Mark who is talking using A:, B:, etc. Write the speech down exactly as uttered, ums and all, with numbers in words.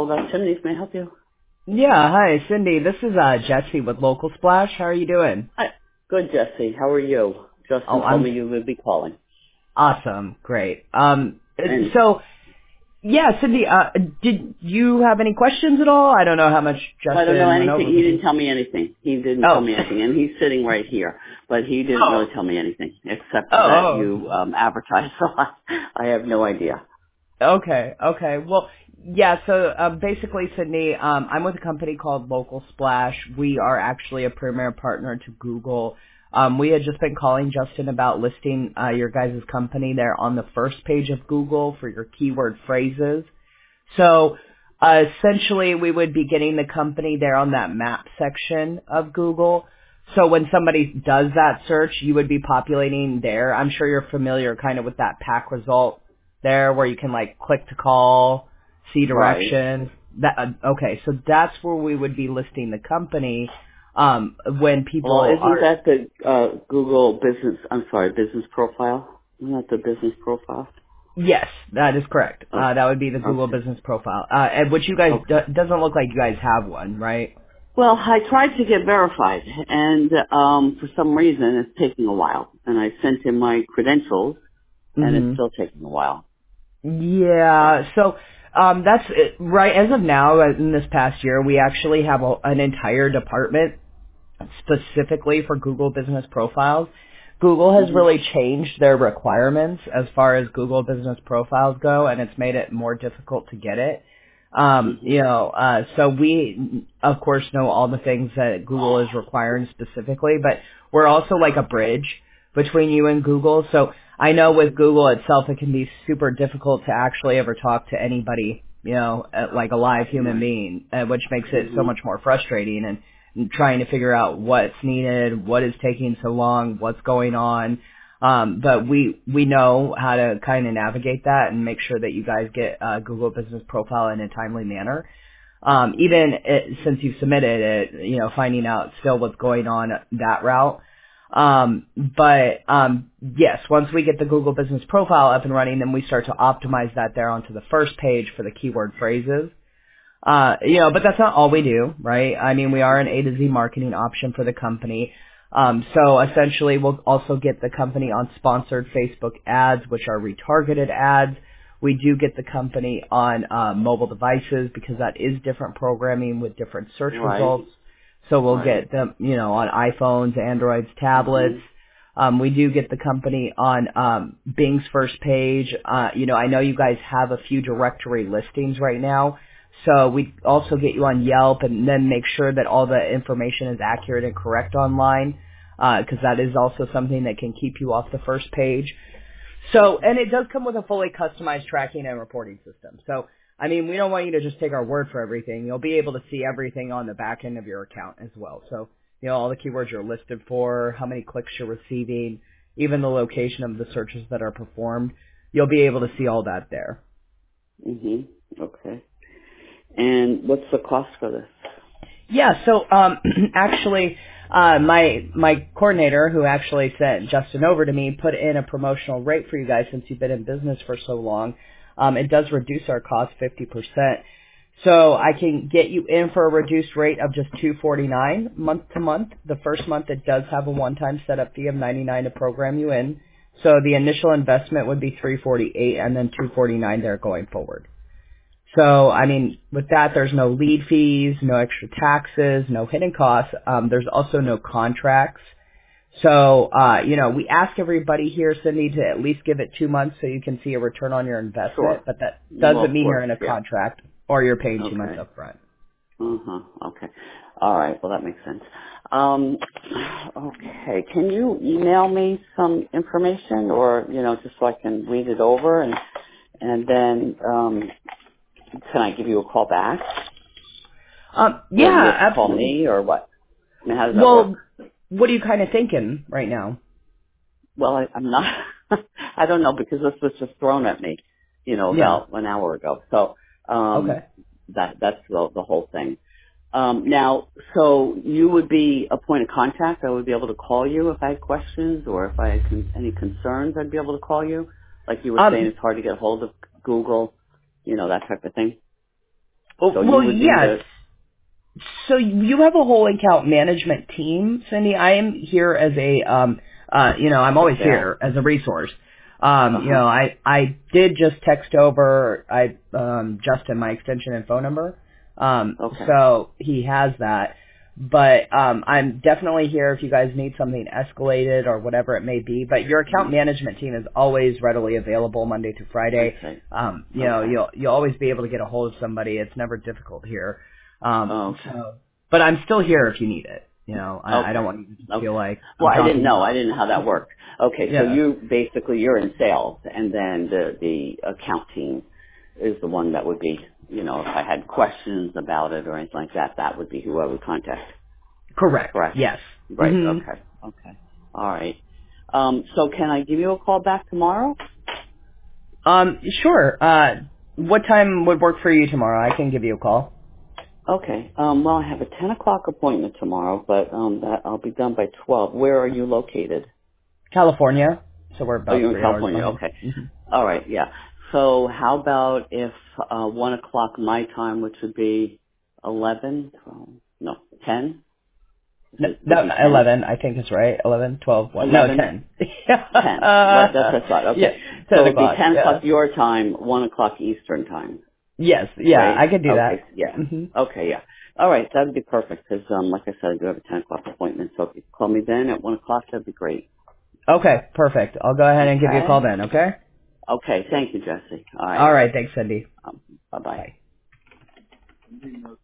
A: call about chimneys. May I help you?
B: Yeah, hi, Cindy. This is uh, Jesse with Local Splash. How are you doing?
A: Hi. Good, Jesse. How are you?
B: Oh,
A: Justin told
B: I'm
A: me you would be calling.
B: awesome. Great. Um,
A: And
B: so, yeah, Cindy, uh, did you have any questions at all? I don't know how much
A: I don't know
B: Justin went
A: anything.
B: over
A: He
B: with you.
A: didn't tell me anything. He didn't tell
B: Oh.
A: me anything. And he's sitting right here. But he didn't
B: Oh.
A: really tell me anything except that
B: Oh,
A: you um, advertised. So I, I have no idea.
B: okay, okay. Well, yeah, so uh, basically, Sydney, um, I'm with a company called Local Splash. We are actually a premier partner to Google. Um, we had just been calling Justin about listing uh, your guys' company there on the first page of Google for your keyword phrases. So uh, essentially, we would be getting the company there on that map section of Google. So when somebody does that search, you would be populating there. I'm sure you're familiar kind of with that pack result there where you can like click to call, see
A: Right.
B: directions. That uh, okay, so that's where we would be listing the company um, when
A: Well,
B: people
A: isn't
B: are.
A: that the uh, Google business, I'm sorry, business profile? Isn't that the business profile?
B: Yes, that is correct.
A: Oh,
B: Uh, that would be the Google
A: okay.
B: Business Profile, uh, and which you guys
A: Okay.
B: do- doesn't look like you guys have one, right?
A: Well, I tried to get verified, and um, for some reason, it's taking a while. And I sent him my credentials, and it's
B: hmm
A: still taking a while. So,
B: Yeah. So um, that's it. Right. As of now, uh, in this past year, we actually have a, an entire department specifically for Google Business Profiles. Google has
A: hmm
B: really changed their requirements as far as Google Business Profiles go, and it's made it more difficult to get it. Um,
A: hmm
B: you know, uh, so we, of course, know all the things that Google is requiring specifically, but we're also like a bridge between you and Google. So I know with Google itself, it can be super difficult to actually ever talk to anybody, you know, uh, like a live human
A: Right.
B: being, uh, which makes it so
A: hmm
B: much more frustrating and, and trying to figure out what's needed, what is taking so long, what's going on. Um, but we we know how to kind of navigate that and make sure that you guys get uh, Google Business Profile in a timely manner. Um,
A: hmm
B: even it, since you've submitted it, you know, finding out still what's going on that route. Um, but um, yes, once we get the Google Business Profile up and running, then we start to optimize that there onto the first page for the keyword phrases. Uh, you know, but that's not all we do, right? I mean, we are an
A: hmm
B: A to Z marketing option for the company. Um, so essentially, we'll also get the company on sponsored Facebook ads, which are retargeted ads. We do get the company on uh, mobile devices because that is different programming with different search
A: Right.
B: results. So we'll
A: Right.
B: get them, you know, on iPhones, Androids, tablets.
A: hmm
B: Um, we do get the company on um, Bing's first page. Uh, you know, I know you guys have a few directory listings right now. So we also get you on Yelp and then make sure that all the information is accurate and correct online, because that is also something that can keep you off the first page. So, and it does come with a fully customized tracking and reporting system. So, I mean, we don't want you to just take our word for everything. You'll be able to see everything on the back end of your account as well. So, you know, all the keywords you're listed for, how many clicks you're receiving, even the location of the searches that are performed. You'll be able to see all that there.
A: hmm Okay. And what's the cost for this?
B: Yeah, so um actually uh my my coordinator who actually sent Justin over to me put in a promotional rate for you guys since you've been in business for so long. Um it does reduce our cost fifty percent. So I can get you in for a reduced rate of just two forty-nine month to month. The first month it does have a one-time setup fee of ninety-nine to program you in. So the initial investment would be three forty-eight and then two forty-nine there going forward. So, I mean, with that, there's no lead fees, no extra taxes, no hidden costs. Um, there's also no contracts. So, uh, you know, we ask everybody here, Cindy, to at least give it two months so you can see a return on your
A: Sure.
B: investment, but that
A: Well,
B: doesn't
A: of
B: mean you're
A: course,
B: in a
A: yeah.
B: contract or you're paying two months
A: Okay.
B: up front.
A: Uh-huh. Okay. All right. Well, that makes sense. Um, okay. Can you email me some information or, you know, just so I can read it over and, and then, um, can I give you a call back
B: Um,
A: or you have to
B: yeah,
A: call
B: absolutely.
A: me or what? I mean, how does that work?
B: Well, what are you kind of thinking right now?
A: Well, I, I'm not, I don't know because this was just thrown at me, you know,
B: Yeah.
A: about an hour ago. So, um,
B: Okay.
A: that, that's the, the whole thing. Um, now, so you would be a point of contact. I would be able to call you if I had questions or if I had con- any concerns. I'd be able to call you. Like you were saying,
B: Um,
A: it's hard to get hold of Google, you know, that type of thing.
B: Well,
A: So you
B: well
A: would be
B: yes.
A: the
B: So you have a whole account management team, Cindy. I am here as a, um, uh, you know, I'm always
A: sales.
B: here as a resource. Um,
A: Uh
B: you
A: huh.
B: know, I, I did just text over, I, um, Justin my extension and phone number. Um,
A: Okay.
B: so he has that. But, um, I'm definitely here if you guys need something escalated or whatever it may be. But your account
A: Mhm.
B: management team is always readily available Monday through
A: I
B: Friday.
A: see.
B: Um, you know,
A: Okay.
B: you'll, you'll always be able to get a hold of somebody. It's never difficult here. Um,
A: Okay.
B: so, but I'm still here if you need it. You know, I, I don't
A: Okay.
B: want you to feel
A: Okay.
B: like
A: Well,
B: I'm
A: I didn't
B: talking
A: know.
B: to
A: I didn't know how that worked. Okay,
B: you.
A: so
B: Yeah,
A: you basically you're in sales, and then the the account team is the one that would be, you know, if I had questions about it or anything like that, that would be who I would contact.
B: correct.
A: Correct.
B: Yes.
A: Right.
B: hmm
A: Okay. Okay. All right. Um, so can I give you a call back tomorrow?
B: Um, sure. Uh, what time would work for you tomorrow? I can give you a call.
A: Okay. Um, well, I have a ten o'clock appointment tomorrow, but um, that I'll be done by twelve. Where are you located?
B: California. So we're
A: Oh,
B: about
A: you're in
B: three hours
A: California.
B: behind.
A: Okay.
B: hmm
A: All right. Yeah. So how about if uh, one o'clock my time, which would be eleven, twelve, no, ten? Is
B: No,
A: it would
B: no,
A: be ten?
B: eleven, I think is right. Eleven, twelve, one. No,
A: Eleven,
B: ten.
A: ten. What? That's
B: uh,
A: what I thought.
B: yeah,
A: Okay.
B: ten
A: So it'd be
B: o'clock.
A: ten
B: Yeah.
A: o'clock your time, one o'clock Eastern time,
B: Yes. Yeah,
A: right?
B: I could do
A: Okay.
B: that.
A: Yeah.
B: hmm
A: Okay. Yeah. All right. That'd be perfect because, um, like I said, I do have a ten o'clock appointment. So if you call me then at one o'clock, that'd be great.
B: Okay, perfect. I'll go ahead and give you a call
A: Okay.
B: then. Okay.
A: Okay. Thank you, Jesse. All
B: All
A: right.
B: right. Thanks, Cindy.
A: Um, bye bye.
B: Bye.